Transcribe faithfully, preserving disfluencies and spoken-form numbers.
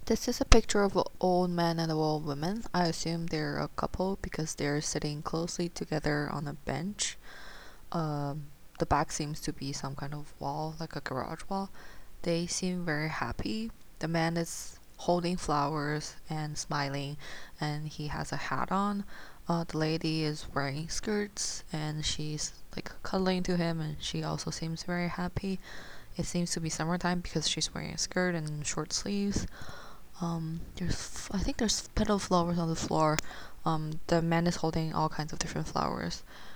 This is a picture of an old man and a old woman. I assume they're a couple because they're sitting closely together on a bench. Um, the back seems to be some kind of wall, like a garage wall. They seem very happy. The man is holding flowers and smiling, and he has a hat on. Uh, the lady is wearing skirts and she's like cuddling to him, and she also seems very happy. It seems to be summertime because she's wearing a skirt and short sleeves. Um, there's I think there's petal flowers on the floor. Um, the man is holding all kinds of different flowers.